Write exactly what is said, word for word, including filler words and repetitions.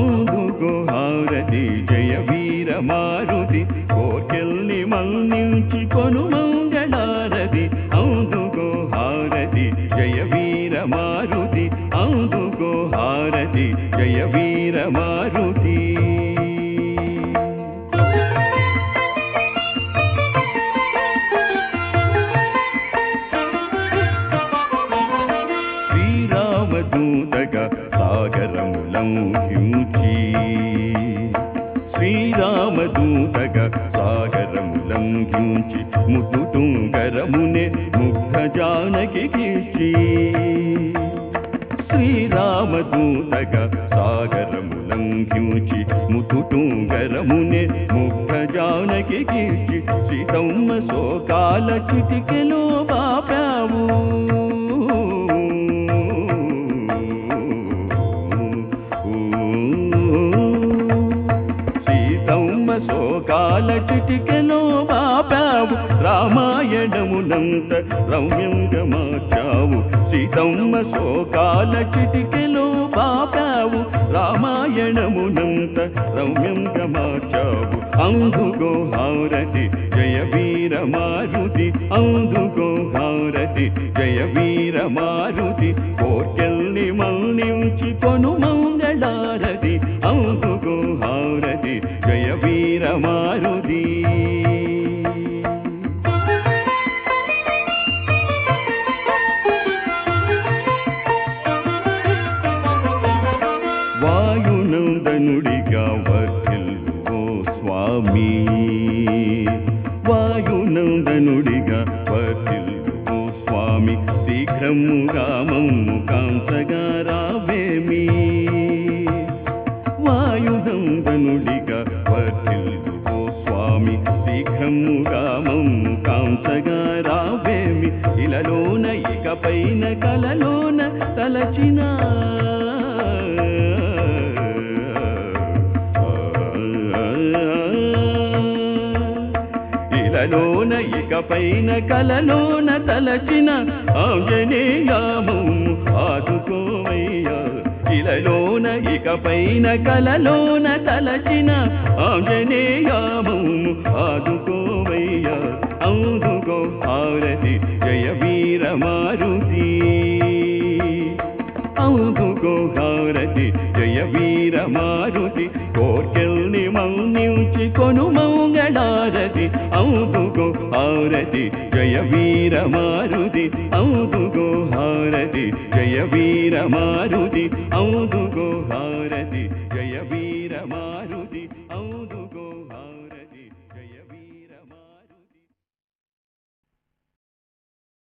అందుకో హారతి జయ వీర మారుతి కోకెల్ని మన్నించి కొను మంగళారతి అందుకో హారతి జయ వీర మారుతి అందుకో హారతి జయ వీర మారుతి శ్రీరామదూతగా సాగరములంఘించి శ్రీరామదూతగా సాగరములంఘించి ముతుటుంగరమునే ముగ్ధ జానకికిచ్చి శ్రీరామదూతగా సాగరములంఘించి ముతుటుంగరమునే ముగ్ధ జానకికిచ్చి సీతమ్మ శోకాల చిటికెలో బాపావు శోకాల చిటికెలో బాపావు రామాయణమునంత రమ్యంగా మార్చావు సీతమ్మ శోకాల చిటికెలో బాపావు రామాయణమునంత రమ్యంగా మార్చావు అందుకో హారతి జయ వీర మారుతి అందుకో హారతి జయ వీర మారుతి కోర్కెల్ని మన్నించి కొను మంగళారతి అందుకో హారతి జయ వీర మారుతి వాయునందనుడిగా వర్ధిల్లువో స్వామి వాయునందనుడిగా వర్ధిల్లువో స్వామి శీఘ్రముగా మమ్ము కాంసగా రావేమి వాయునందనుడిగా వర్ధిల్లువో స్వామి శీఘ్రముగా మమ్ము కాంసగా రావేమి ఇలలోన ఇకపైన కలలోన తలచిన ఇలలోన ఇకపైన కలలోన తలచిన ఆంజనేయము ఆదుకోవయ్యా ఇలలోన ఇకపైన కలలోన తలచిన ఆంజనేయము ఆదుకోవయ్యా అందుకో హారతి జయ వీర మారుతి అందుకో హారతి జయ వీర మారుతి కోర్కెల్ని మన్నించి కొను మంగళారతి అందుకో హారతి జయ వీర మారుతి అందుకో హారతి జయ వీర మారుతి అందుకో హారతి జయ వీర మారుతి అందుకో